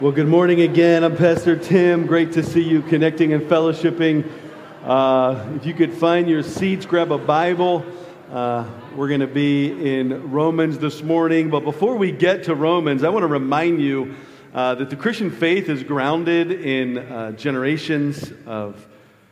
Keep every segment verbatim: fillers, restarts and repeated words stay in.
Well, good morning again. I'm Pastor Tim. Great to see you connecting and fellowshipping. Uh, if you could find your seats, grab a Bible. Uh, we're going to be in Romans this morning. But before we get to Romans, I want to remind you uh, that the Christian faith is grounded in uh, generations of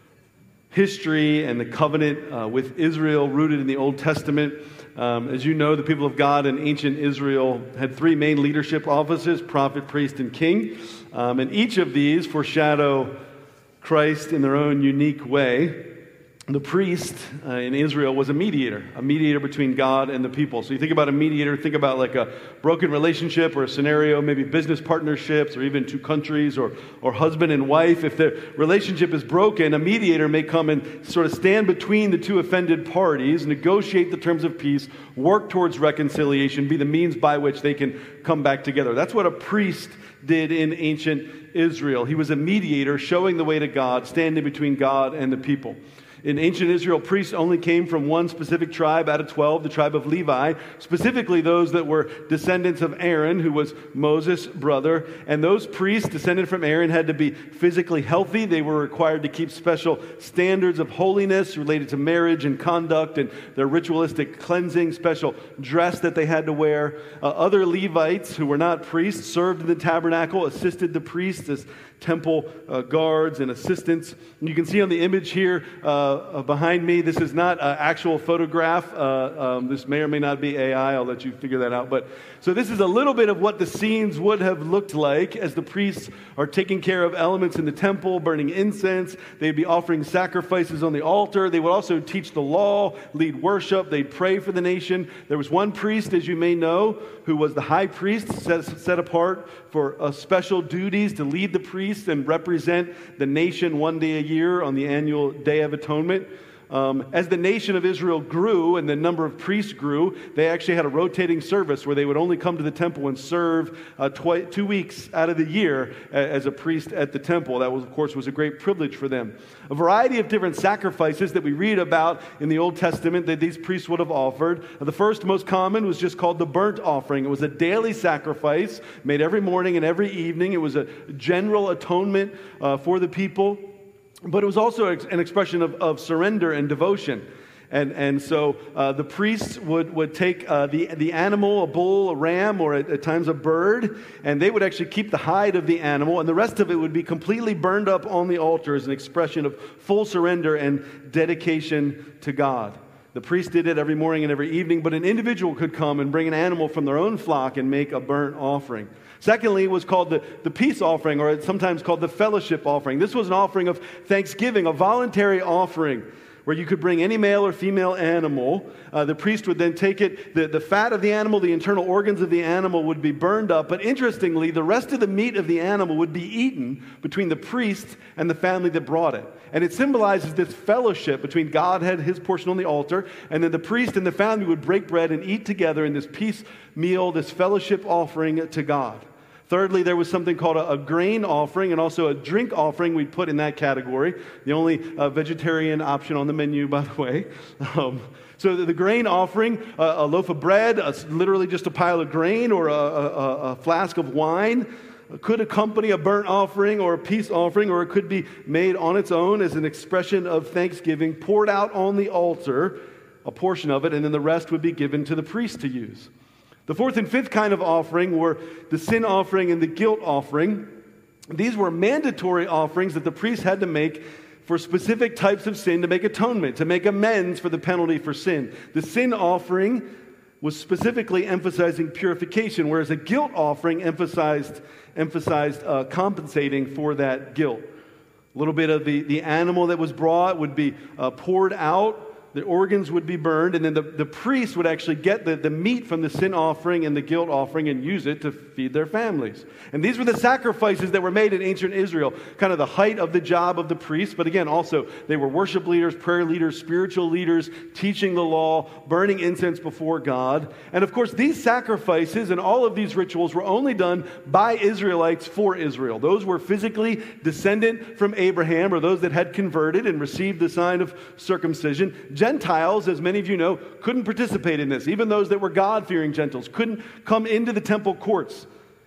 history and the covenant uh, with Israel rooted in the Old Testament. Um, as you know, the people of God in ancient Israel had three main leadership offices: prophet, priest, and king. Um, and each of these foreshadow Christ in their own unique way. The priest uh, in Israel was a mediator, a mediator between God and the people. So you think about a mediator, think about like a broken relationship or a scenario, maybe business partnerships or even two countries or, or husband and wife. If the relationship is broken, a mediator may come and sort of stand between the two offended parties, negotiate the terms of peace, work towards reconciliation, be the means by which they can come back together. That's what a priest did in ancient Israel. He was a mediator showing the way to God, standing between God and the people. In ancient Israel, priests only came from one specific tribe out of twelve, the tribe of Levi, specifically those that were descendants of Aaron, who was Moses' brother. And those priests descended from Aaron had to be physically healthy. They were required to keep special standards of holiness related to marriage and conduct and their ritualistic cleansing, special dress that they had to wear. Uh, other Levites who were not priests served in the tabernacle, assisted the priests as temple uh, guards and assistants. And you can see on the image here uh, uh, behind me, this is not an actual photograph. Uh, um, this may or may not be A I. I'll let you figure that out. But so this is a little bit of what the scenes would have looked like as the priests are taking care of elements in the temple, burning incense. They'd be offering sacrifices on the altar. They would also teach the law, lead worship. They'd pray for the nation. There was one priest, as you may know, who was the high priest, set, set apart for uh, special duties to lead the priests and represent the nation one day a year on the annual Day of Atonement. Um, as the nation of Israel grew and the number of priests grew, they actually had a rotating service where they would only come to the temple and serve uh, twi- two weeks out of the year as a priest at the temple. That, was, of course, was a great privilege for them. A variety of different sacrifices that we read about in the Old Testament that these priests would have offered. The first, most common, was just called the burnt offering. It was a daily sacrifice made every morning and every evening. It was a general atonement uh, for the people. But it was also an expression of, of surrender and devotion. And and so uh, the priests would, would take uh, the, the animal, a bull, a ram, or at, at times a bird, and they would actually keep the hide of the animal, and the rest of it would be completely burned up on the altar as an expression of full surrender and dedication to God. The priest did it every morning and every evening, but an individual could come and bring an animal from their own flock and make a burnt offering. Secondly, it was called the, the peace offering, or it's sometimes called the fellowship offering. This was an offering of thanksgiving, a voluntary offering, where you could bring any male or female animal. Uh, the priest would then take it, the, the fat of the animal, the internal organs of the animal would be burned up. But interestingly, the rest of the meat of the animal would be eaten between the priest and the family that brought it. And it symbolizes this fellowship between God had his portion on the altar, and then the priest and the family would break bread and eat together in this peace meal, this fellowship offering to God. Thirdly, there was something called a, a grain offering and also a drink offering we'd put in that category. The only uh, vegetarian option on the menu, by the way. Um, so the, the grain offering, uh, a loaf of bread, uh, literally just a pile of grain or a, a, a flask of wine, could accompany a burnt offering or a peace offering, or it could be made on its own as an expression of thanksgiving, poured out on the altar, a portion of it, and then the rest would be given to the priest to use. The fourth and fifth kind of offering were the sin offering and the guilt offering. These were mandatory offerings that the priest had to make for specific types of sin to make atonement, to make amends for the penalty for sin. The sin offering was specifically emphasizing purification, whereas a guilt offering emphasized, emphasized uh, compensating for that guilt. A little bit of the, the animal that was brought would be uh, poured out. The organs would be burned, and then the, the priest would actually get the, the meat from the sin offering and the guilt offering and use it to feed their families. And these were the sacrifices that were made in ancient Israel, kind of the height of the job of the priest. But again, also, they were worship leaders, prayer leaders, spiritual leaders, teaching the law, burning incense before God. And of course, these sacrifices and all of these rituals were only done by Israelites for Israel. Those were physically descendant from Abraham, or those that had converted and received the sign of circumcision. Gentiles, as many of you know, couldn't participate in this. Even those that were God-fearing Gentiles couldn't come into the temple courts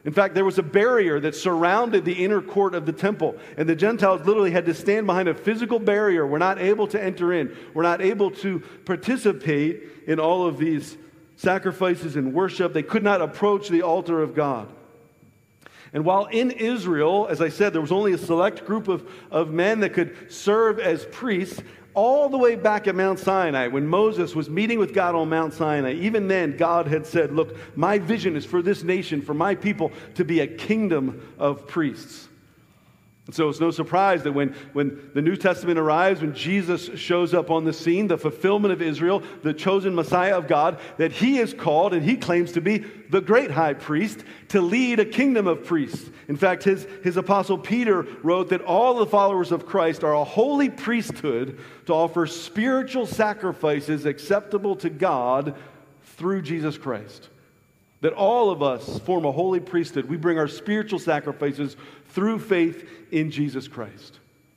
In fact, there was a barrier that surrounded the inner court of the temple, and the Gentiles literally had to stand behind a physical barrier. We're not able to enter in. We're not able to participate in all of these sacrifices and worship. They could not approach the altar of God. And while in Israel, as I said, there was only a select group of, of men that could serve as priests, all the way back at Mount Sinai, when Moses was meeting with God on Mount Sinai, even then God had said, look, my vision is for this nation, for my people to be a kingdom of priests. And so it's no surprise that when, when the New Testament arrives, when Jesus shows up on the scene, the fulfillment of Israel, the chosen Messiah of God, that he is called and he claims to be the great high priest to lead a kingdom of priests. In fact, his, his apostle Peter wrote that all the followers of Christ are a holy priesthood to offer spiritual sacrifices acceptable to God through Jesus Christ. That all of us form a holy priesthood. We bring our spiritual sacrifices through faith in Jesus Christ.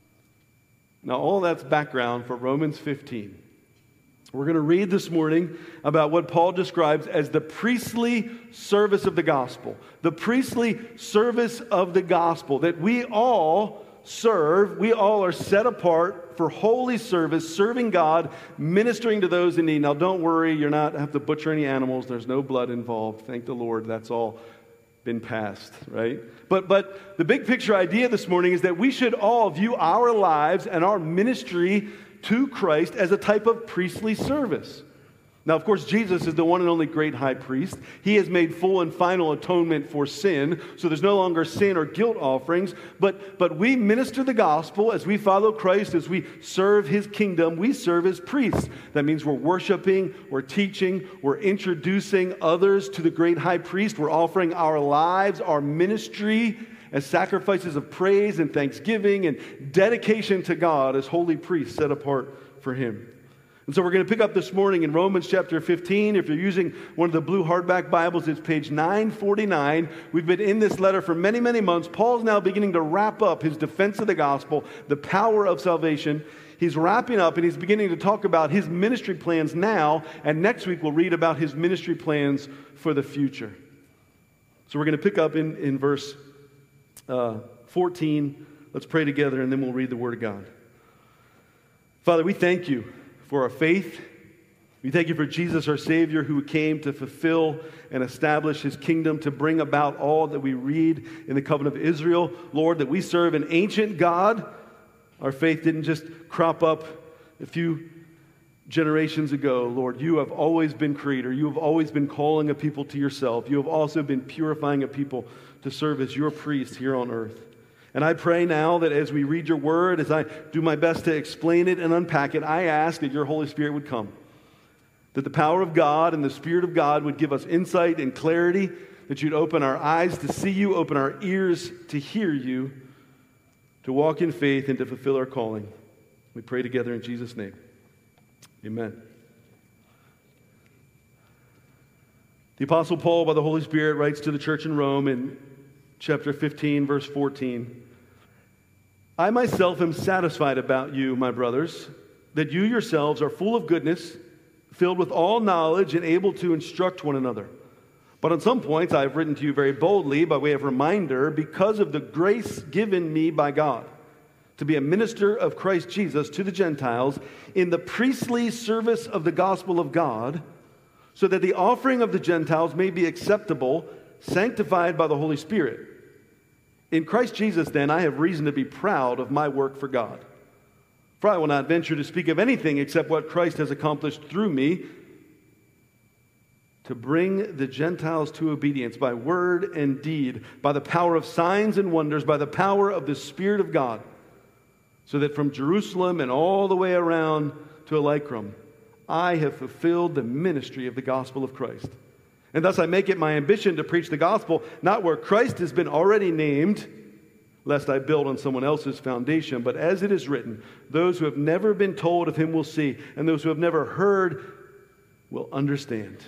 Now, all that's background for Romans fifteen. We're going to read this morning about what Paul describes as the priestly service of the gospel. The priestly service of the gospel that we all serve. We all are set apart for holy service, serving God, ministering to those in need. Now, don't worry, you're not have to butcher any animals. There's no blood involved. Thank the Lord. That's all been passed, right? But but the big picture idea this morning is that we should all view our lives and our ministry to Christ as a type of priestly service. Now, of course, Jesus is the one and only great high priest. He has made full and final atonement for sin, so there's no longer sin or guilt offerings. But, but we minister the gospel as we follow Christ, as we serve his kingdom. We serve as priests. That means we're worshiping, we're teaching, we're introducing others to the great high priest. We're offering our lives, our ministry as sacrifices of praise and thanksgiving and dedication to God as holy priests set apart for him. And so we're going to pick up this morning in Romans chapter fifteen. If you're using one of the blue hardback Bibles, it's page nine forty-nine. We've been in this letter for many, many months. Paul's now beginning to wrap up his defense of the gospel, the power of salvation. He's wrapping up and he's beginning to talk about his ministry plans now. And next week we'll read about his ministry plans for the future. So we're going to pick up in, in verse uh, fourteen. Let's pray together and then we'll read the Word of God. Father, we thank you for our faith. We thank you for Jesus, our Savior, who came to fulfill and establish his kingdom, to bring about all that we read in the covenant of Israel. Lord, that we serve an ancient God. Our faith didn't just crop up a few generations ago. Lord, you have always been creator. You have always been calling a people to yourself. You have also been purifying a people to serve as your priest here on earth. And I pray now that as we read your word, as I do my best to explain it and unpack it, I ask that your Holy Spirit would come. That the power of God and the Spirit of God would give us insight and clarity, that you'd open our eyes to see you, open our ears to hear you, to walk in faith and to fulfill our calling. We pray together in Jesus' name. Amen. The Apostle Paul, by the Holy Spirit, writes to the church in Rome in chapter fifteen, verse fourteen. I myself am satisfied about you, my brothers, that you yourselves are full of goodness, filled with all knowledge, and able to instruct one another. But on some points I have written to you very boldly by way of reminder, because of the grace given me by God, to be a minister of Christ Jesus to the Gentiles in the priestly service of the gospel of God, so that the offering of the Gentiles may be acceptable, sanctified by the Holy Spirit. In Christ Jesus, then, I have reason to be proud of my work for God. For I will not venture to speak of anything except what Christ has accomplished through me to bring the Gentiles to obedience by word and deed, by the power of signs and wonders, by the power of the Spirit of God, so that from Jerusalem and all the way around to Illyricum, I have fulfilled the ministry of the gospel of Christ. And thus I make it my ambition to preach the gospel, not where Christ has been already named, lest I build on someone else's foundation, but as it is written, those who have never been told of him will see, and those who have never heard will understand.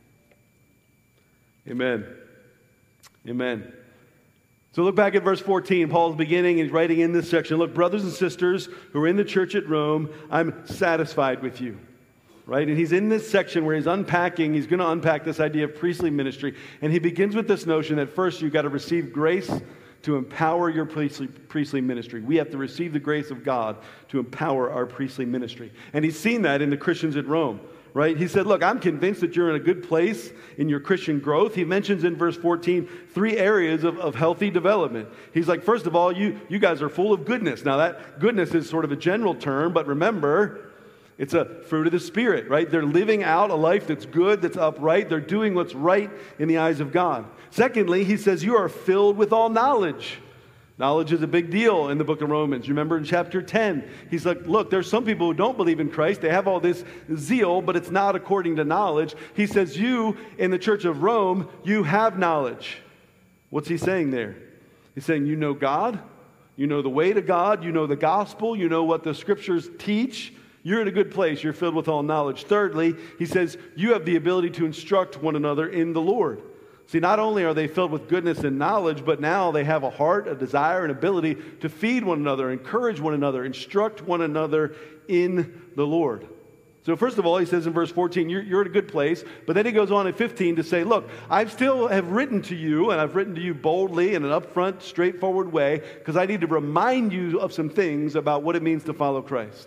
Amen. Amen. So look back at verse fourteen. Paul's beginning and writing in this section, look, brothers and sisters who are in the church at Rome, I'm satisfied with you. right? And he's in this section where he's unpacking, he's going to unpack this idea of priestly ministry. And he begins with this notion that first you've got to receive grace to empower your priestly, priestly ministry. We have to receive the grace of God to empower our priestly ministry. And he's seen that in the Christians at Rome, right? He said, look, I'm convinced that you're in a good place in your Christian growth. He mentions in verse fourteen three areas of, of healthy development. He's like, first of all, you, you guys are full of goodness. Now that goodness is sort of a general term, but remember, it's a fruit of the Spirit, right? They're living out a life that's good, that's upright. They're doing what's right in the eyes of God. Secondly, he says, you are filled with all knowledge. Knowledge is a big deal in the book of Romans. You remember in chapter ten, he's like, look, there's some people who don't believe in Christ. They have all this zeal, but it's not according to knowledge. He says, you in the church of Rome, you have knowledge. What's he saying there? He's saying, you know God, you know the way to God, you know the gospel, you know what the scriptures teach. You're in a good place. You're filled with all knowledge. Thirdly, he says, you have the ability to instruct one another in the Lord. See, not only are they filled with goodness and knowledge, but now they have a heart, a desire, an ability to feed one another, encourage one another, instruct one another in the Lord. So first of all, he says in verse fourteen, you're, you're in a good place. But then he goes on in fifteen to say, look, I still have written to you, and I've written to you boldly in an upfront, straightforward way, because I need to remind you of some things about what it means to follow Christ.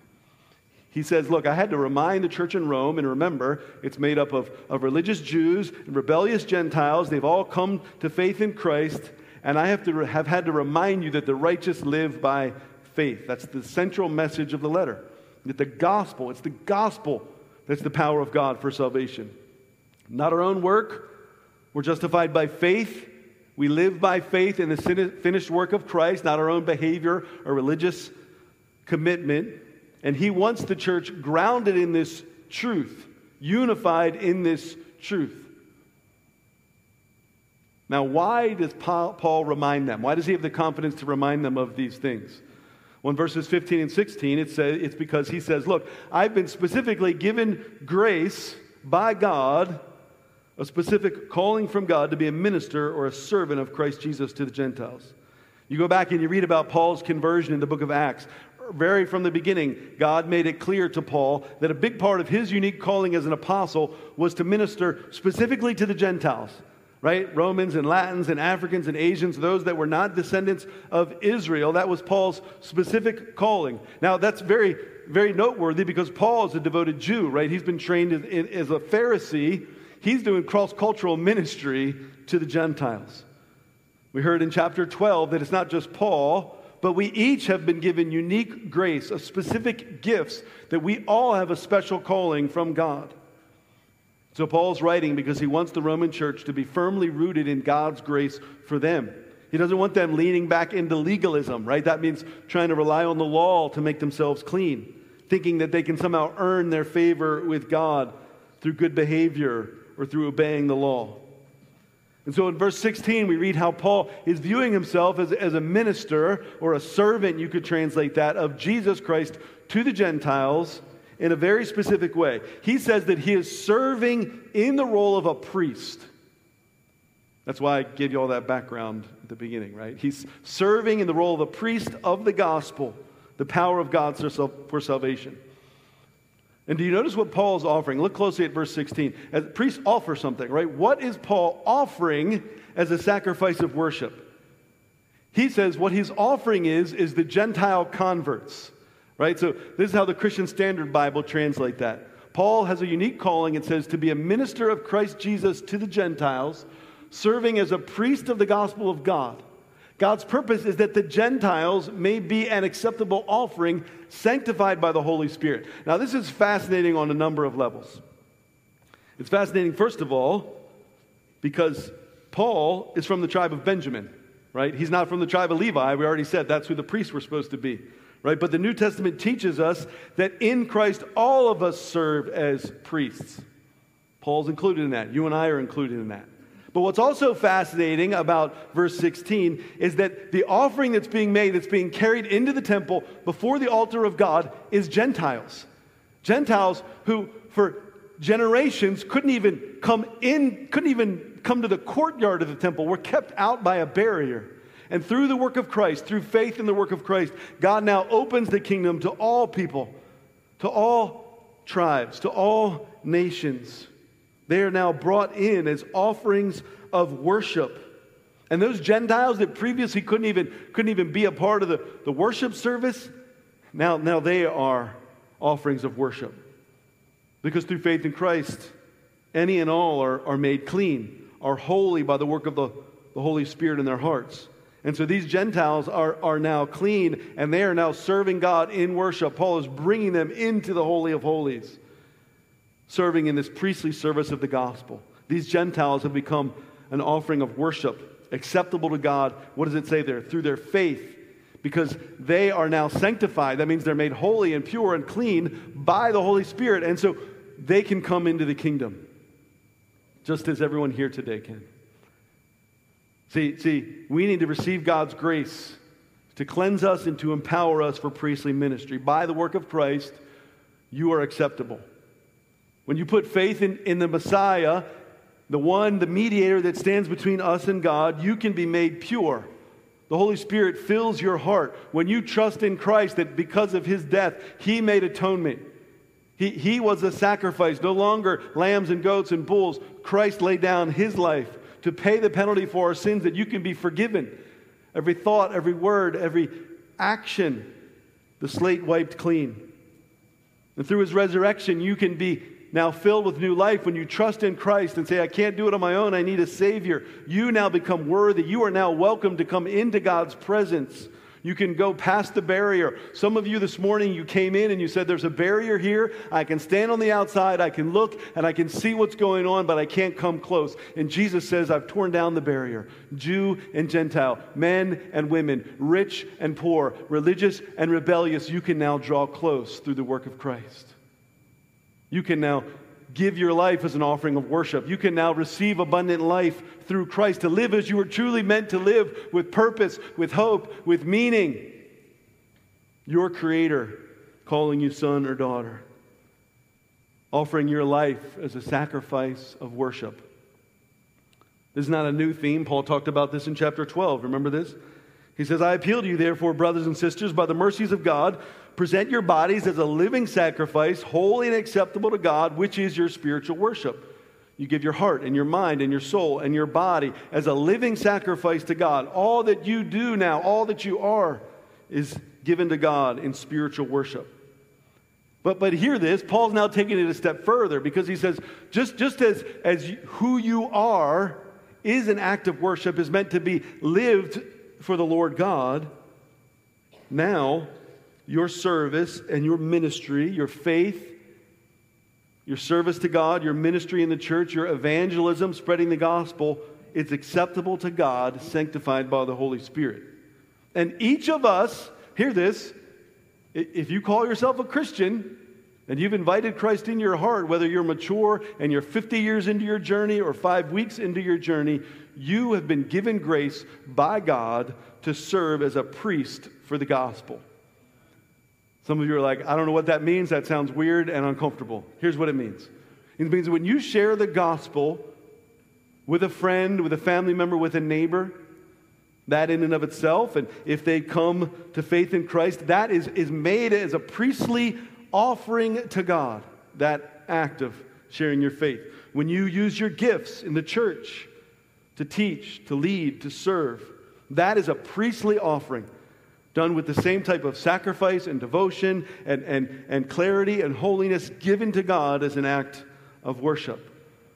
He says, look, I had to remind the church in Rome, and remember, it's made up of, of religious Jews and rebellious Gentiles. They've all come to faith in Christ, and I have to have had to remind you that the righteous live by faith. That's the central message of the letter, that the gospel, it's the gospel that's the power of God for salvation. Not our own work. We're justified by faith. We live by faith in the finished work of Christ, not our own behavior or religious commitment. And he wants the church grounded in this truth, unified in this truth. Now, why does Paul remind them? Why does he have the confidence to remind them of these things? Well, in verses fifteen and sixteen, it says, it's because he says, look, I've been specifically given grace by God, a specific calling from God to be a minister or a servant of Christ Jesus to the Gentiles. You go back and you read about Paul's conversion in the book of Acts. Very from the beginning, God made it clear to Paul that a big part of his unique calling as an apostle was to minister specifically to the Gentiles, right? Romans and Latins and Africans and Asians, those that were not descendants of Israel. That was Paul's specific calling. Now, that's very, very noteworthy because Paul is a devoted Jew, right? He's been trained as, as a Pharisee. He's doing cross-cultural ministry to the Gentiles. We heard in chapter twelve that it's not just Paul, but we each have been given unique grace, of specific gifts, that we all have a special calling from God. So Paul's writing because he wants the Roman church to be firmly rooted in God's grace for them. He doesn't want them leaning back into legalism, right? That means trying to rely on the law to make themselves clean, thinking that they can somehow earn their favor with God through good behavior or through obeying the law. And so in verse sixteen, we read how Paul is viewing himself as, as a minister or a servant, you could translate that, of Jesus Christ to the Gentiles in a very specific way. He says that he is serving in the role of a priest. That's why I gave you all that background at the beginning, right? He's serving in the role of a priest of the gospel, the power of God for salvation. And do you notice what Paul is offering? Look closely at verse sixteen. As priests offer something, right? What is Paul offering as a sacrifice of worship? He says what he's offering is, is the Gentile converts, right? So this is how the Christian Standard Bible translates that. Paul has a unique calling. It says to be a minister of Christ Jesus to the Gentiles, serving as a priest of the gospel of God. God's purpose is that the Gentiles may be an acceptable offering sanctified by the Holy Spirit. Now, this is fascinating on a number of levels. It's fascinating, first of all, because Paul is from the tribe of Benjamin, right? He's not from the tribe of Levi. We already said that's who the priests were supposed to be, right? But the New Testament teaches us that in Christ, all of us serve as priests. Paul's included in that. You and I are included in that. But what's also fascinating about verse sixteen is that the offering that's being made, that's being carried into the temple before the altar of God, is Gentiles. Gentiles who for generations couldn't even come in, couldn't even come to the courtyard of the temple, were kept out by a barrier. And through the work of Christ, through faith in the work of Christ, God now opens the kingdom to all people, to all tribes, to all nations. They are now brought in as offerings of worship. And those Gentiles that previously couldn't even, couldn't even be a part of the, the worship service, now, now they are offerings of worship. Because through faith in Christ, any and all are, are made clean, are holy by the work of the, the Holy Spirit in their hearts. And so these Gentiles are, are now clean, and they are now serving God in worship. Paul is bringing them into the Holy of Holies, serving in this priestly service of the gospel. These Gentiles have become an offering of worship, acceptable to God. What does it say there? Through their faith, because they are now sanctified. That means they're made holy and pure and clean by the Holy Spirit. And so they can come into the kingdom, just as everyone here today can. See, see, we need to receive God's grace to cleanse us and to empower us for priestly ministry. By the work of Christ, you are acceptable. When you put faith in, in the Messiah, the one, the mediator that stands between us and God, you can be made pure. The Holy Spirit fills your heart. When you trust in Christ, that because of His death, He made atonement. He, he was a sacrifice, no longer lambs and goats and bulls. Christ laid down His life to pay the penalty for our sins, that you can be forgiven. Every thought, every word, every action, the slate wiped clean. And through His resurrection, you can be now filled with new life. When you trust in Christ and say, I can't do it on my own, I need a Savior, you now become worthy. You are now welcome to come into God's presence. You can go past the barrier. Some of you this morning, you came in and you said, there's a barrier here. I can stand on the outside, I can look, and I can see what's going on, but I can't come close. And Jesus says, I've torn down the barrier. Jew and Gentile, men and women, rich and poor, religious and rebellious, you can now draw close through the work of Christ. You can now give your life as an offering of worship. You can now receive abundant life through Christ, to live as you were truly meant to live, with purpose, with hope, with meaning. Your Creator calling you son or daughter, offering your life as a sacrifice of worship. This is not a new theme. Paul talked about this in chapter twelve. Remember this? He says, I appeal to you, therefore, brothers and sisters, by the mercies of God, present your bodies as a living sacrifice, holy and acceptable to God, which is your spiritual worship. You give your heart and your mind and your soul and your body as a living sacrifice to God. All that you do now, all that you are, is given to God in spiritual worship. But but hear this, Paul's now taking it a step further, because he says, just, just as, as you, who you are is an act of worship, is meant to be lived for the Lord God, now your service and your ministry, your faith, your service to God, your ministry in the church, your evangelism, spreading the gospel, is acceptable to God, sanctified by the Holy Spirit. And each of us, hear this, if you call yourself a Christian and you've invited Christ in your heart, whether you're mature and you're fifty years into your journey or five weeks into your journey, you have been given grace by God to serve as a priest for the gospel. Some of you are like, I don't know what that means. That sounds weird and uncomfortable. Here's what it means. It means when you share the gospel with a friend, with a family member, with a neighbor, that in and of itself, and if they come to faith in Christ, that is, is made as a priestly offering to God, that act of sharing your faith. When you use your gifts in the church to teach, to lead, to serve, that is a priestly offering, done with the same type of sacrifice and devotion and, and, and clarity and holiness given to God as an act of worship.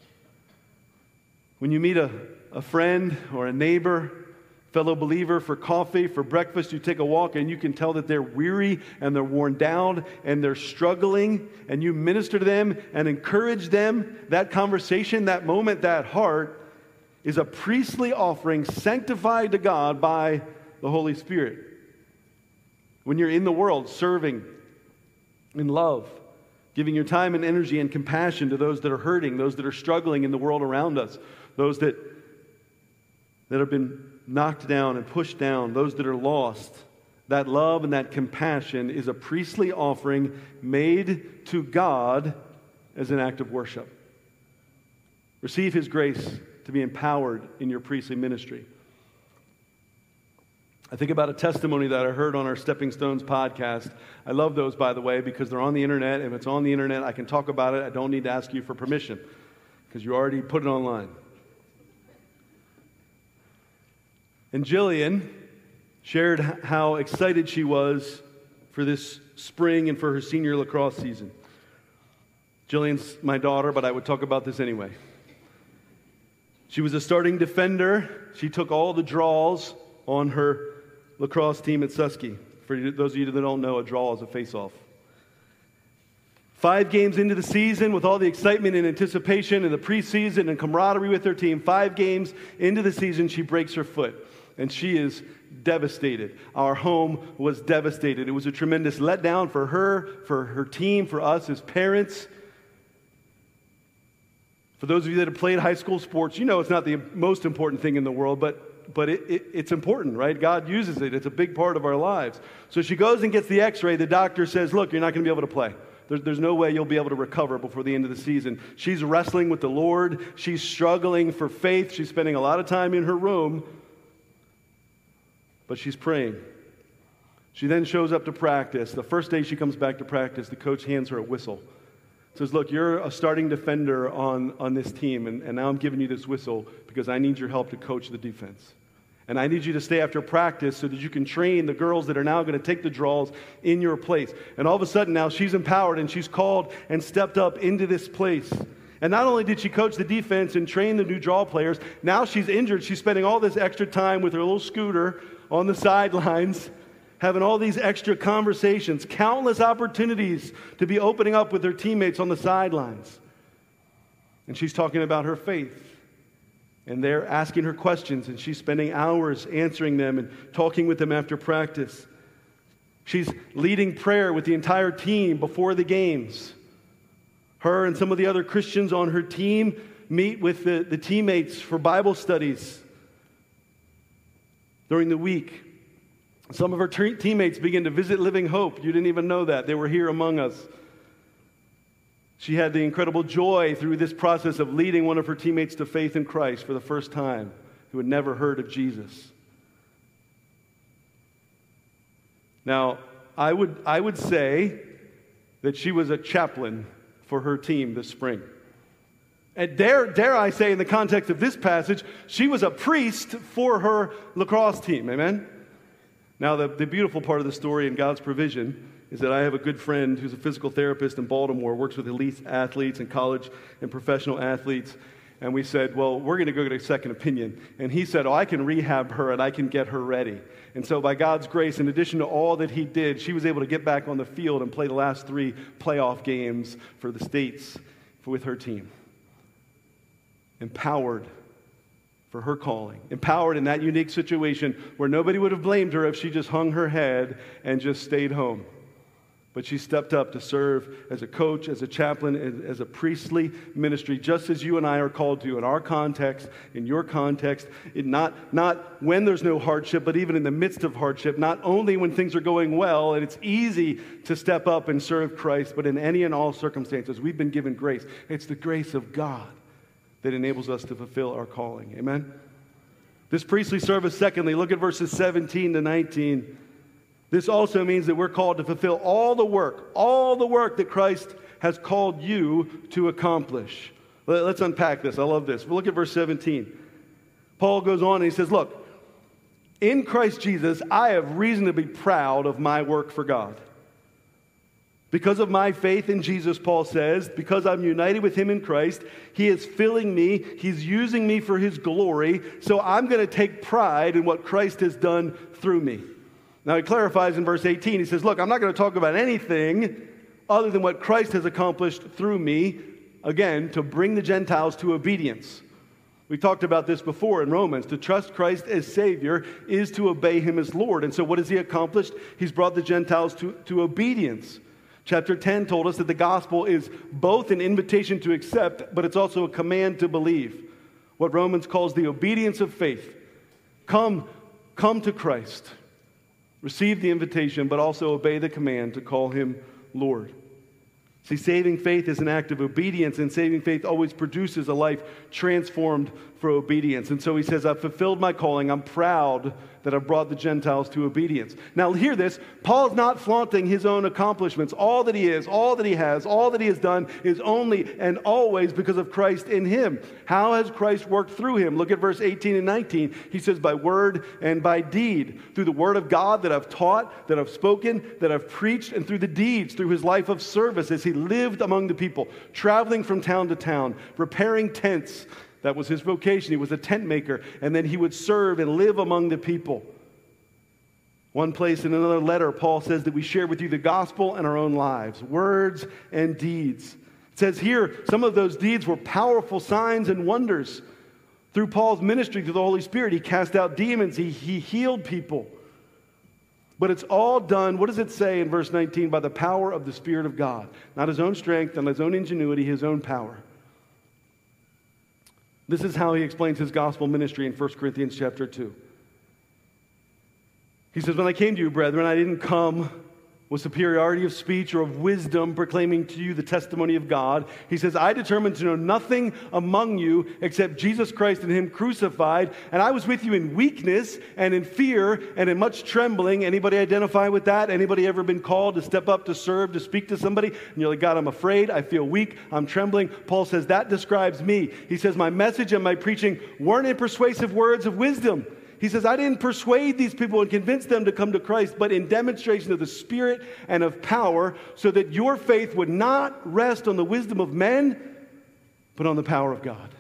When you meet a, a friend or a neighbor, fellow believer, for coffee, for breakfast, you take a walk and you can tell that they're weary and they're worn down and they're struggling, and you minister to them and encourage them, that conversation, that moment, that heart is a priestly offering sanctified to God by the Holy Spirit. When you're in the world serving in love, giving your time and energy and compassion to those that are hurting, those that are struggling in the world around us, those that, that have been knocked down and pushed down, those that are lost, that love and that compassion is a priestly offering made to God as an act of worship. Receive His grace to be empowered in your priestly ministry. I think about a testimony that I heard on our Stepping Stones podcast. I love those, by the way, because they're on the internet. If it's on the internet, I can talk about it. I don't need to ask you for permission because you already put it online. And Jillian shared how excited she was for this spring and for her senior lacrosse season. Jillian's my daughter, but I would talk about this anyway. She was a starting defender. She took all the draws on her lacrosse team at Susky. For those of you that don't know, a draw is a face-off. Five games into the season, with all the excitement and anticipation and the preseason and camaraderie with her team, five games into the season, she breaks her foot. And she is devastated. Our home was devastated. It was a tremendous letdown for her, for her team, for us as parents. For those of you that have played high school sports, you know it's not the most important thing in the world, but But it, it, it's important, right? God uses it. It's a big part of our lives. So she goes and gets the x-ray. The doctor says, look, you're not going to be able to play. There's, there's no way you'll be able to recover before the end of the season. She's wrestling with the Lord. She's struggling for faith. She's spending a lot of time in her room, but she's praying. She then shows up to practice. The first day she comes back to practice, the coach hands her a whistle. Says, look, you're a starting defender on, on this team, and, and now I'm giving you this whistle because I need your help to coach the defense. And I need you to stay after practice so that you can train the girls that are now going to take the draws in your place. And all of a sudden now she's empowered and she's called and stepped up into this place. And not only did she coach the defense and train the new draw players, now she's injured. She's spending all this extra time with her little scooter on the sidelines, having all these extra conversations, countless opportunities to be opening up with her teammates on the sidelines. And she's talking about her faith. And they're asking her questions, and she's spending hours answering them and talking with them after practice. She's leading prayer with the entire team before the games. Her and some of the other Christians on her team meet with the, the teammates for Bible studies during the week. Some of her te- teammates begin to visit Living Hope. You didn't even know that. They were here among us. She had the incredible joy through this process of leading one of her teammates to faith in Christ for the first time, who had never heard of Jesus. Now, I would, I would say that she was a chaplain for her team this spring. And dare, dare I say, in the context of this passage, she was a priest for her lacrosse team. Amen? Now, the, the beautiful part of the story in God's provision is that I have a good friend who's a physical therapist in Baltimore, works with elite athletes and college and professional athletes. And we said, well, we're going to go get a second opinion. And he said, oh, I can rehab her and I can get her ready. And so by God's grace, in addition to all that he did, she was able to get back on the field and play the last three playoff games for the States with her team. Empowered for her calling. Empowered in that unique situation where nobody would have blamed her if she just hung her head and just stayed home. But she stepped up to serve as a coach, as a chaplain, as a priestly ministry, just as you and I are called to in our context, in your context, in not, not when there's no hardship, but even in the midst of hardship, not only when things are going well and it's easy to step up and serve Christ, but in any and all circumstances, we've been given grace. It's the grace of God that enables us to fulfill our calling. Amen? This priestly service, secondly, look at verses seventeen to nineteen. This also means that we're called to fulfill all the work, all the work that Christ has called you to accomplish. Let's unpack this. I love this. Look at verse seventeen. Paul goes on and he says, look, in Christ Jesus, I have reason to be proud of my work for God. Because of my faith in Jesus, Paul says, because I'm united with him in Christ, he is filling me, he's using me for his glory, so I'm going to take pride in what Christ has done through me. Now he clarifies in verse eighteen, he says, look, I'm not going to talk about anything other than what Christ has accomplished through me, again, to bring the Gentiles to obedience. We talked about this before in Romans. To trust Christ as Savior is to obey him as Lord. And so what has he accomplished? He's brought the Gentiles to, to obedience. Chapter ten told us that the gospel is both an invitation to accept, but it's also a command to believe. What Romans calls the obedience of faith. Come, come to Christ. Receive the invitation, but also obey the command to call him Lord. See, saving faith is an act of obedience, and saving faith always produces a life transformed for obedience. And so he says, I've fulfilled my calling. I'm proud that I've brought the Gentiles to obedience. Now hear this. Paul's not flaunting his own accomplishments. All that he is, all that he has, all that he has done is only and always because of Christ in him. How has Christ worked through him? Look at verse eighteen and nineteen. He says, by word and by deed. Through the word of God that I've taught, that I've spoken, that I've preached, and through the deeds, through his life of service as he lived among the people, traveling from town to town, repairing tents. That was his vocation. He was a tent maker. And then he would serve and live among the people. One place in another letter, Paul says that we share with you the gospel and our own lives, words and deeds. It says here, some of those deeds were powerful signs and wonders. Through Paul's ministry, through the Holy Spirit, he cast out demons. He, he healed people. But it's all done, what does it say in verse nineteen? By the power of the Spirit of God. Not his own strength, not his own ingenuity, his own power. This is how he explains his gospel ministry in First Corinthians chapter two. He says, when I came to you, brethren, I didn't come with superiority of speech or of wisdom, proclaiming to you the testimony of God. He says, I determined to know nothing among you except Jesus Christ and him crucified. And I was with you in weakness and in fear and in much trembling. Anybody identify with that? Anybody ever been called to step up, to serve, to speak to somebody? And you're like, God, I'm afraid. I feel weak. I'm trembling. Paul says, that describes me. He says, my message and my preaching weren't in persuasive words of wisdom. He says, I didn't persuade these people and convince them to come to Christ, but in demonstration of the Spirit and of power, so that your faith would not rest on the wisdom of men, but on the power of God.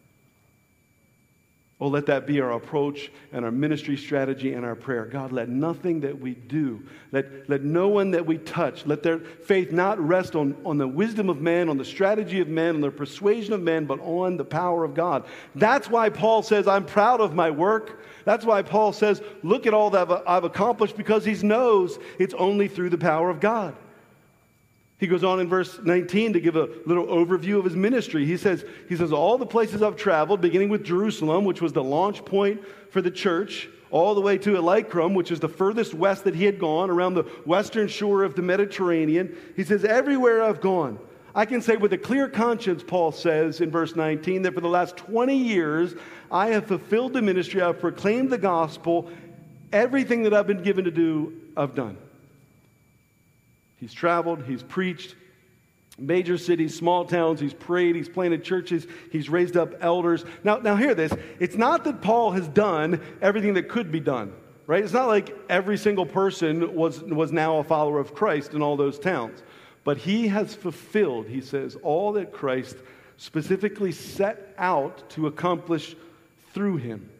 Oh, let that be our approach and our ministry strategy and our prayer. God, let nothing that we do, let, let no one that we touch, let their faith not rest on, on the wisdom of man, on the strategy of man, on the persuasion of man, but on the power of God. That's why Paul says, I'm proud of my work. That's why Paul says, look at all that I've, I've accomplished, because he knows it's only through the power of God. He goes on in verse nineteen to give a little overview of his ministry. He says, he says, all the places I've traveled, beginning with Jerusalem, which was the launch point for the church, all the way to Illyricum, which is the furthest west that he had gone, around the western shore of the Mediterranean. He says, everywhere I've gone, I can say with a clear conscience, Paul says in verse nineteen, that for the last twenty years, I have fulfilled the ministry, I've proclaimed the gospel, everything that I've been given to do, I've done. He's traveled, he's preached, major cities, small towns, he's prayed, he's planted churches, he's raised up elders. Now, now hear this. It's not that Paul has done everything that could be done, right? It's not like every single person was, was now a follower of Christ in all those towns. But he has fulfilled, he says, all that Christ specifically set out to accomplish through him.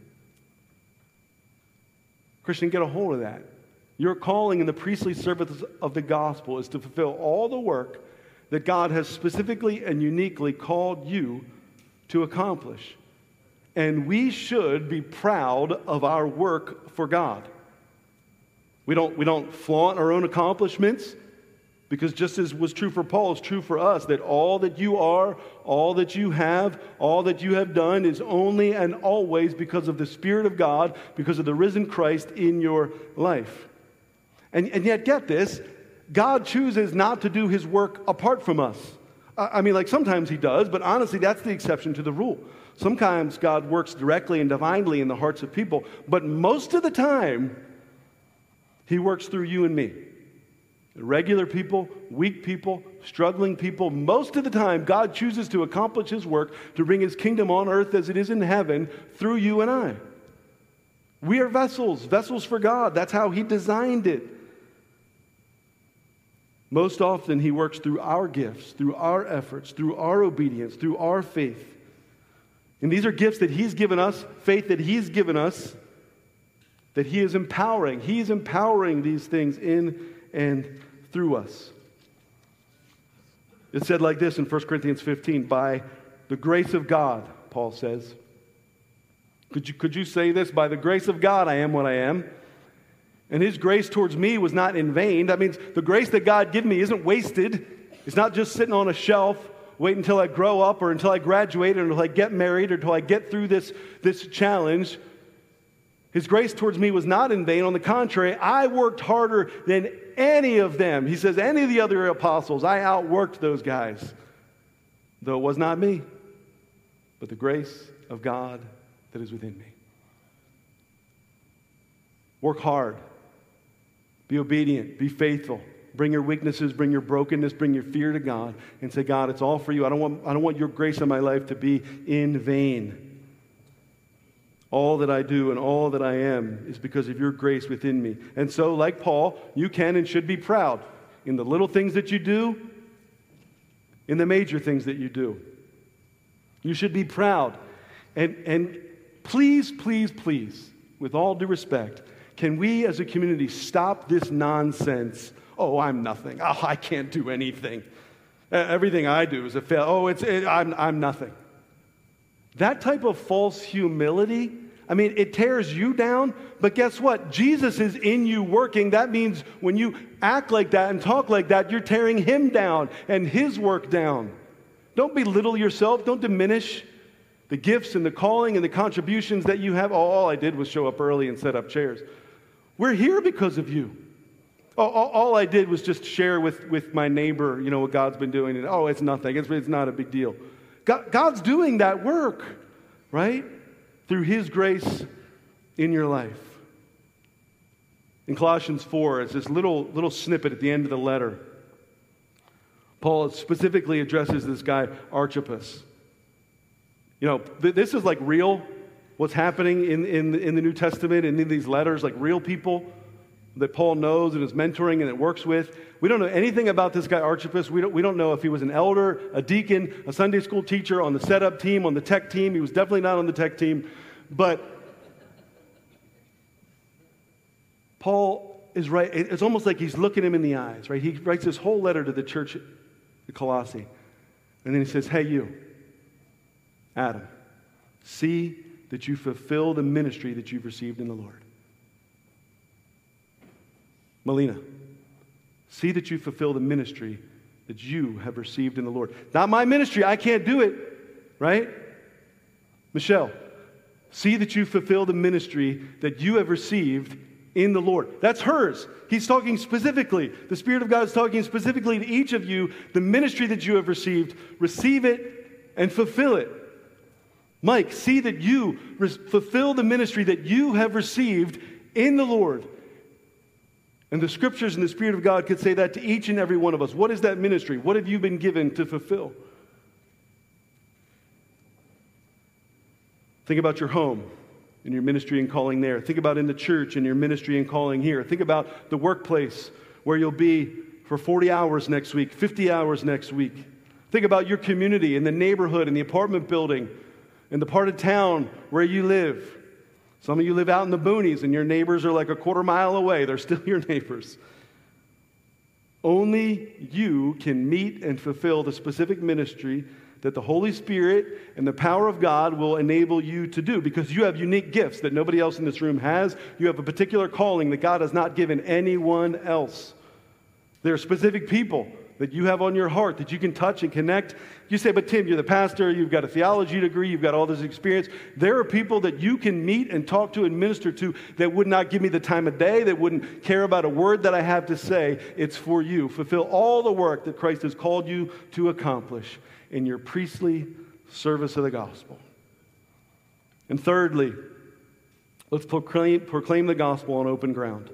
Christian, get a hold of that. Your calling in the priestly service of the gospel is to fulfill all the work that God has specifically and uniquely called you to accomplish. And we should be proud of our work for God. We don't, we don't flaunt our own accomplishments, because just as was true for Paul, it's true for us, that all that you are, all that you have, all that you have done is only and always because of the Spirit of God, because of the risen Christ in your life. And, and yet, get this, God chooses not to do his work apart from us. I, I mean, like sometimes he does, but honestly, that's the exception to the rule. Sometimes God works directly and divinely in the hearts of people, but most of the time, he works through you and me. Regular people, weak people, struggling people. Most of the time, God chooses to accomplish his work to bring his kingdom on earth as it is in heaven through you and I. We are vessels, vessels for God. That's how he designed it. Most often, he works through our gifts, through our efforts, through our obedience, through our faith. And these are gifts that he's given us, faith that he's given us, that he is empowering. He's empowering these things in and through us. It's said like this in First Corinthians fifteen, by the grace of God, Paul says. Could you, could you say this? By the grace of God, I am what I am. And his grace towards me was not in vain. That means the grace that God gave me isn't wasted. It's not just sitting on a shelf, waiting until I grow up or until I graduate or until I get married or until I get through this, this challenge. His grace towards me was not in vain. On the contrary, I worked harder than any of them. He says, any of the other apostles, I outworked those guys. Though it was not me, but the grace of God that is within me. Work hard. Be obedient. Be faithful. Bring your weaknesses, bring your brokenness, bring your fear to God, and say, God, it's all for you. I don't want, I don't want your grace in my life to be in vain. All that I do and all that I am is because of your grace within me. And so, like Paul, you can and should be proud in the little things that you do, in the major things that you do. You should be proud. And, and please, please, please, with all due respect, can we as a community stop this nonsense? Oh, I'm nothing. Oh, I can't do anything. Everything I do is a fail. Oh, it's it, I'm I'm nothing. That type of false humility, I mean, it tears you down, but guess what? Jesus is in you working. That means when you act like that and talk like that, you're tearing him down and his work down. Don't belittle yourself. Don't diminish the gifts and the calling and the contributions that you have. Oh, all I did was show up early and set up chairs. We're here because of you. All, all, all I did was just share with, with my neighbor, you know, what God's been doing. And, oh, it's nothing. It's, it's not a big deal. God, God's doing that work, right? Through his grace in your life. In Colossians four, it's this little, little snippet at the end of the letter. Paul specifically addresses this guy, Archippus. You know, th- this is like real, what's happening in, in, in the New Testament and in these letters, like real people that Paul knows and is mentoring and it works with. We don't know anything about this guy Archippus. We don't, we don't know if he was an elder, a deacon, a Sunday school teacher, on the setup team, on the tech team. He was definitely not on the tech team. But Paul is right. It's almost like he's looking him in the eyes, right? He writes this whole letter to the church at Colossae. And then he says, hey, you, Adam, see that you fulfill the ministry that you've received in the Lord. Melina, see that you fulfill the ministry that you have received in the Lord. Not my ministry, I can't do it, right? Michelle, see that you fulfill the ministry that you have received in the Lord. That's hers. He's talking specifically. The Spirit of God is talking specifically to each of you. The ministry that you have received, receive it and fulfill it. Mike, see that you re- fulfill the ministry that you have received in the Lord. And the Scriptures and the Spirit of God could say that to each and every one of us. What is that ministry? What have you been given to fulfill? Think about your home and your ministry and calling there. Think about in the church and your ministry and calling here. Think about the workplace where you'll be for forty hours next week, fifty hours next week. Think about your community and the neighborhood and the apartment building and the part of town where you live. Some of you live out in the boonies and your neighbors are like a quarter mile away. They're still your neighbors. Only you can meet and fulfill the specific ministry that the Holy Spirit and the power of God will enable you to do, because you have unique gifts that nobody else in this room has. You have a particular calling that God has not given anyone else. There are specific people that you have on your heart that you can touch and connect. You say, but Tim, you're the pastor, you've got a theology degree, you've got all this experience. There are people that you can meet and talk to and minister to that would not give me the time of day, that wouldn't care about a word that I have to say. It's for you. Fulfill all the work that Christ has called you to accomplish in your priestly service of the gospel. And thirdly, let's proclaim, proclaim the gospel on open ground.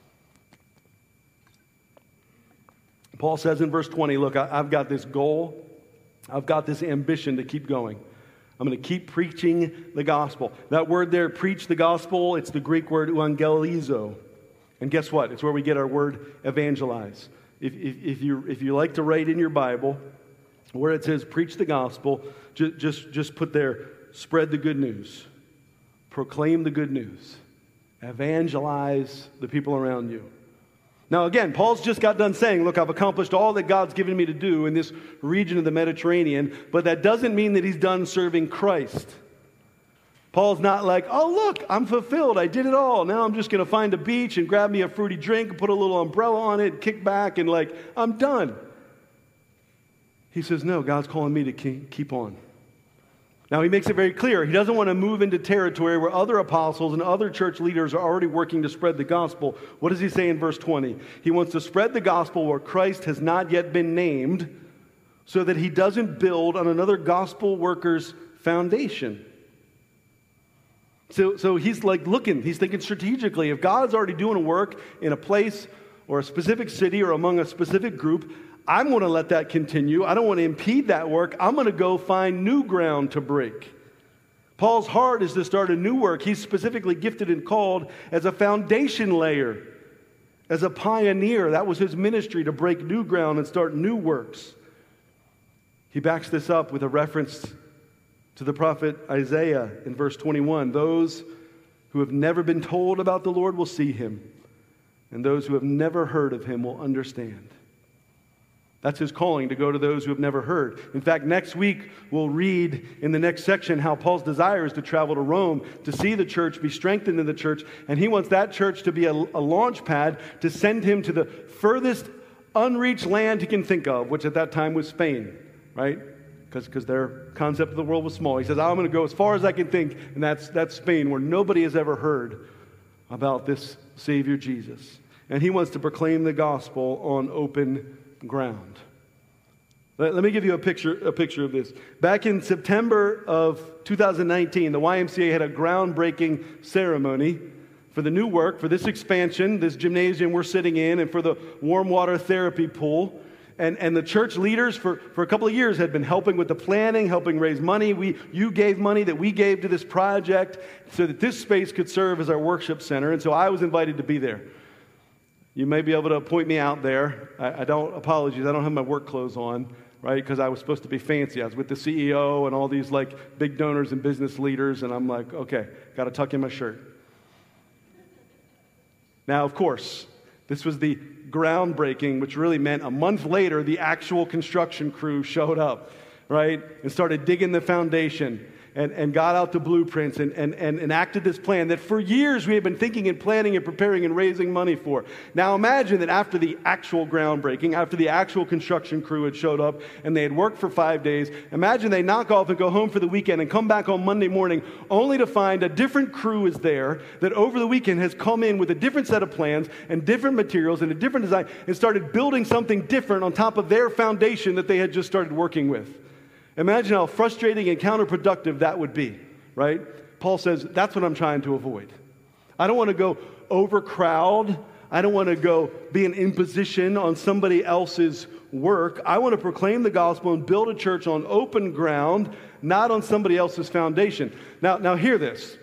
Paul says in verse twenty, look, I, I've got this goal. I've got this ambition to keep going. I'm going to keep preaching the gospel. That word there, preach the gospel, it's the Greek word euangelizo. And guess what? It's where we get our word evangelize. If, if, if, you, if you like to write in your Bible, where it says preach the gospel, just, just, just put there, spread the good news. Proclaim the good news. Evangelize the people around you. Now again, Paul's just got done saying, look, I've accomplished all that God's given me to do in this region of the Mediterranean, but that doesn't mean that he's done serving Christ. Paul's not like, oh look, I'm fulfilled, I did it all. Now I'm just going to find a beach and grab me a fruity drink, put a little umbrella on it, kick back, and like, I'm done. He says, no, God's calling me to keep on. Now, he makes it very clear. He doesn't want to move into territory where other apostles and other church leaders are already working to spread the gospel. What does he say in verse twenty? He wants to spread the gospel where Christ has not yet been named, so that he doesn't build on another gospel worker's foundation. So, so he's like looking, he's thinking strategically. If God's already doing a work in a place or a specific city or among a specific group, I'm going to let that continue. I don't want to impede that work. I'm going to go find new ground to break. Paul's heart is to start a new work. He's specifically gifted and called as a foundation layer, as a pioneer. That was his ministry, to break new ground and start new works. He backs this up with a reference to the prophet Isaiah in verse twenty-one. Those who have never been told about the Lord will see him, and those who have never heard of him will understand. That's his calling, to go to those who have never heard. In fact, next week we'll read in the next section how Paul's desire is to travel to Rome to see the church, be strengthened in the church, and he wants that church to be a, a launch pad to send him to the furthest unreached land he can think of, which at that time was Spain, right? Because their concept of the world was small. He says, I'm going to go as far as I can think, and that's, that's Spain, where nobody has ever heard about this Savior Jesus. And he wants to proclaim the gospel on open ground. Let, let me give you a picture, a picture of this. Back in September of two thousand nineteen, the Y M C A had a groundbreaking ceremony for the new work, for this expansion, this gymnasium we're sitting in, and for the warm water therapy pool. And, and the church leaders for, for a couple of years had been helping with the planning, helping raise money. We, you gave money that we gave to this project so that this space could serve as our worship center. And so I was invited to be there. You may be able to point me out there. I, I don't, apologies, I don't have my work clothes on, right? Because I was supposed to be fancy. I was with the C E O and all these like big donors and business leaders. And I'm like, okay, got to tuck in my shirt. Now, of course, this was the groundbreaking, which really meant a month later, the actual construction crew showed up, right? And started digging the foundation and, and got out the blueprints and, and, and enacted this plan that for years we had been thinking and planning and preparing and raising money for. Now imagine that after the actual groundbreaking, after the actual construction crew had showed up and they had worked for five days, imagine they knock off and go home for the weekend and come back on Monday morning only to find a different crew is there that over the weekend has come in with a different set of plans and different materials and a different design and started building something different on top of their foundation that they had just started working with. Imagine how frustrating and counterproductive that would be, right? Paul says, that's what I'm trying to avoid. I don't want to go overcrowd. I don't want to go be an imposition on somebody else's work. I want to proclaim the gospel and build a church on open ground, not on somebody else's foundation. Now, now hear this.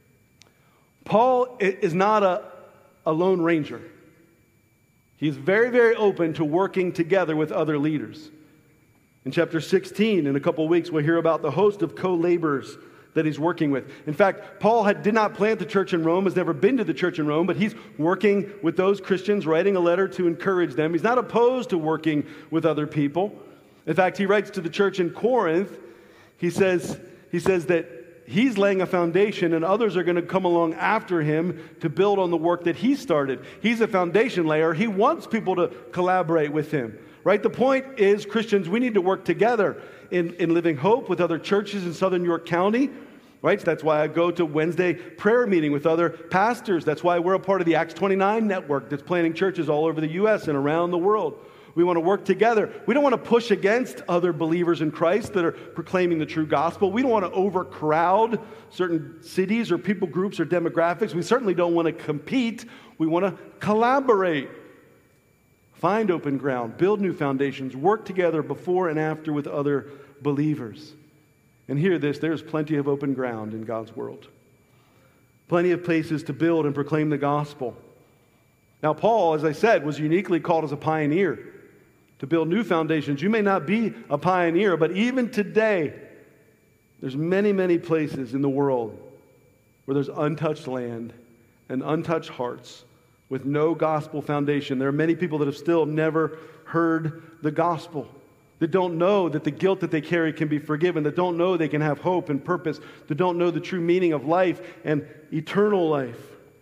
Paul is not a, a lone ranger. He's very, very open to working together with other leaders. In chapter sixteen, in a couple of weeks, we'll hear about the host of co-laborers that he's working with. In fact, Paul had, did not plant the church in Rome, has never been to the church in Rome, but he's working with those Christians, writing a letter to encourage them. He's not opposed to working with other people. In fact, he writes to the church in Corinth. He says, he says that he's laying a foundation and others are going to come along after him to build on the work that he started. He's a foundation layer. He wants people to collaborate with him. Right? The point is, Christians, we need to work together in, in Living Hope with other churches in Southern York County. Right? So that's why I go to Wednesday prayer meeting with other pastors. That's why we're a part of the Acts twenty-nine network that's planting churches all over the U S and around the world. We want to work together. We don't want to push against other believers in Christ that are proclaiming the true gospel. We don't want to overcrowd certain cities or people groups or demographics. We certainly don't want to compete. We want to collaborate. Find open ground, build new foundations, work together before and after with other believers. And hear this, there's plenty of open ground in God's world. Plenty of places to build and proclaim the gospel. Now, Paul, as I said, was uniquely called as a pioneer to build new foundations. You may not be a pioneer, but even today, there's many, many places in the world where there's untouched land and untouched hearts with no gospel foundation. There are many people that have still never heard the gospel, that don't know that the guilt that they carry can be forgiven, that don't know they can have hope and purpose, that don't know the true meaning of life and eternal life.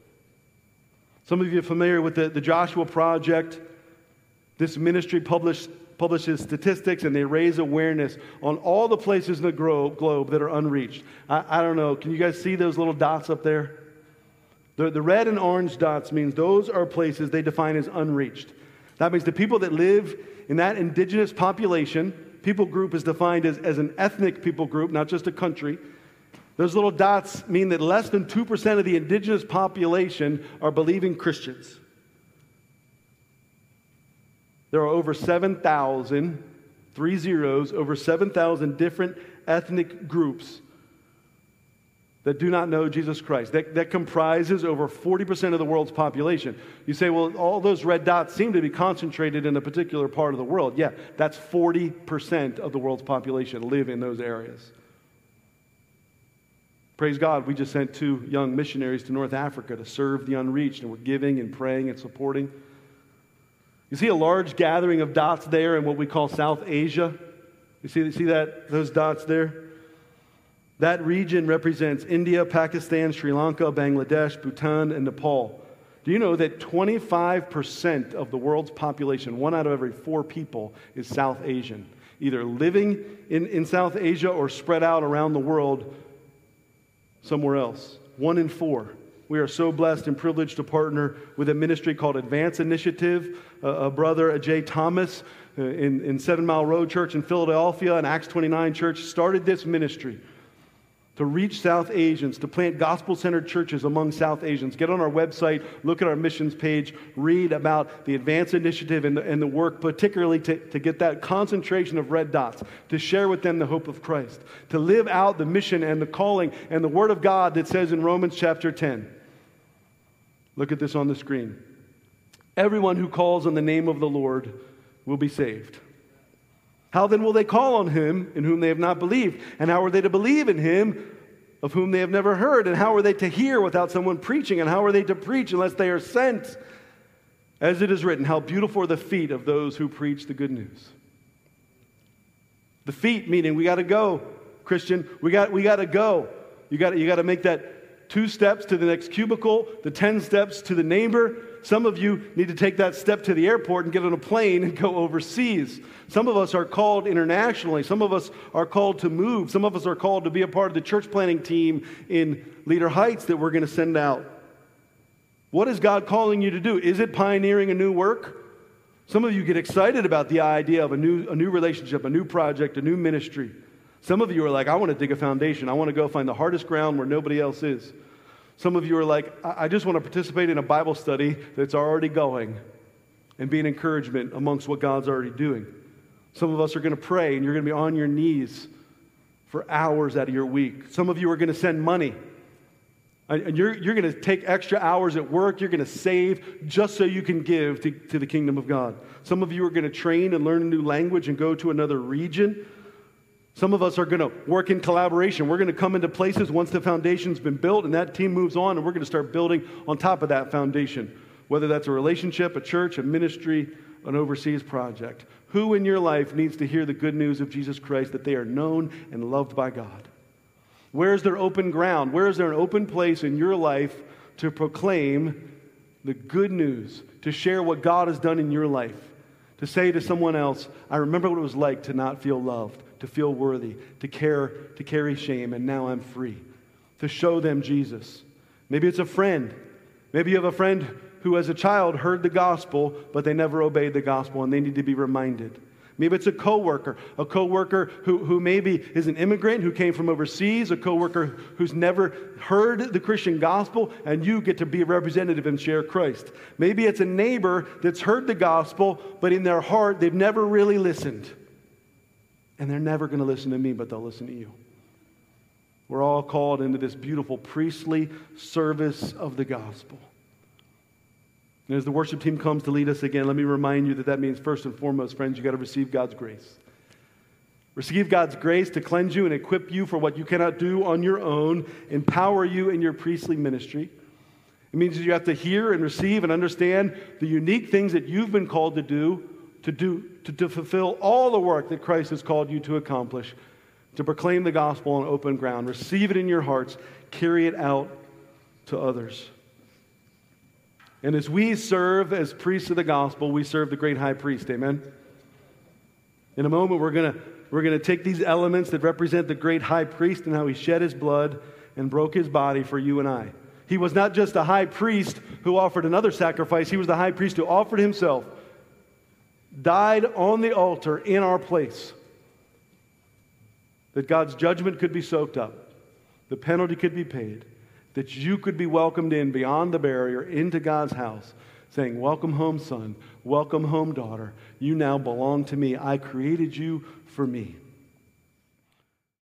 Some of you are familiar with the, the Joshua Project. This ministry publish, publishes statistics and they raise awareness on all the places in the globe, globe that are unreached. I, I don't know, can you guys see those little dots up there? The, the red and orange dots means those are places they define as unreached. That means the people that live in that indigenous population, people group is defined as, as an ethnic people group, not just a country. Those little dots mean that less than two percent of the indigenous population are believing Christians. There are over seven thousand, three zeros, over seven thousand different ethnic groups that do not know Jesus Christ. That, that comprises over forty percent of the world's population. You say, well, all those red dots seem to be concentrated in a particular part of the world. Yeah, that's forty percent of the world's population live in those areas. Praise God, we just sent two young missionaries to North Africa to serve the unreached, and we're giving and praying and supporting. You see a large gathering of dots there in what we call South Asia? You see, see that, those dots there? That region represents India, Pakistan, Sri Lanka, Bangladesh, Bhutan, and Nepal. Do you know that twenty-five percent of the world's population, one out of every four people, is South Asian, either living in, in South Asia or spread out around the world somewhere else? One in four. We are so blessed and privileged to partner with a ministry called Advance Initiative. Uh, a brother, Ajay Thomas, uh, in, in Seven Mile Road Church in Philadelphia, and Acts twenty-nine Church, started this ministry to reach South Asians, to plant gospel-centered churches among South Asians. Get on our website, look at our missions page, read about the Advance Initiative and the, and the work, particularly to, to get that concentration of red dots, to share with them the hope of Christ, to live out the mission and the calling and the Word of God that says in Romans chapter ten. Look at this on the screen. Everyone who calls on the name of the Lord will be saved. How then will they call on him in whom they have not believed? And how are they to believe in him of whom they have never heard? And how are they to hear without someone preaching? And how are they to preach unless they are sent? As it is written, how beautiful are the feet of those who preach the good news. The feet meaning we got to go, Christian. We got we got to go. You got you got to make that two steps to the next cubicle, the ten steps to the neighbor. Some of you need to take that step to the airport and get on a plane and go overseas. Some of us are called internationally. Some of us are called to move. Some of us are called to be a part of the church planting team in Leader Heights that we're going to send out. What is God calling you to do? Is it pioneering a new work? Some of you get excited about the idea of a new, a new relationship, a new project, a new ministry. Some of you are like, I want to dig a foundation. I want to go find the hardest ground where nobody else is. Some of you are like, I just want to participate in a Bible study that's already going and be an encouragement amongst what God's already doing. Some of us are going to pray and you're going to be on your knees for hours out of your week. Some of you are going to send money. And you're, you're going to take extra hours at work. You're going to save just so you can give to, to the kingdom of God. Some of you are going to train and learn a new language and go to another region. Some of us are going to work in collaboration. We're going to come into places once the foundation's been built and that team moves on, and we're going to start building on top of that foundation, whether that's a relationship, a church, a ministry, an overseas project. Who in your life needs to hear the good news of Jesus Christ, that they are known and loved by God? Where is there open ground? Where is there an open place in your life to proclaim the good news, to share what God has done in your life, to say to someone else, I remember what it was like to not feel loved, to feel worthy, to care, to carry shame, and now I'm free. To show them Jesus. Maybe it's a friend. Maybe you have a friend who as a child heard the gospel, but they never obeyed the gospel, and they need to be reminded. Maybe it's a coworker, a coworker who, who maybe is an immigrant who came from overseas, a coworker who's never heard the Christian gospel, and you get to be a representative and share Christ. Maybe it's a neighbor that's heard the gospel, but in their heart they've never really listened. And they're never going to listen to me, but they'll listen to you. We're all called into this beautiful priestly service of the gospel. And as the worship team comes to lead us again, let me remind you that that means first and foremost, friends, you got to receive God's grace. Receive God's grace to cleanse you and equip you for what you cannot do on your own, empower you in your priestly ministry. It means you have to hear and receive and understand the unique things that you've been called to do, to do, to, to fulfill all the work that Christ has called you to accomplish, to proclaim the gospel on open ground. Receive it in your hearts, carry it out to others. And as we serve as priests of the gospel, we serve the great high priest, amen? In a moment, we're going to we're going to take these elements that represent the great high priest and how he shed his blood and broke his body for you and I. He was not just a high priest who offered another sacrifice. He was the high priest who offered himself, died on the altar in our place, that God's judgment could be soaked up, the penalty could be paid, that you could be welcomed in beyond the barrier into God's house, saying, welcome home, son. Welcome home, daughter. You now belong to me. I created you for me.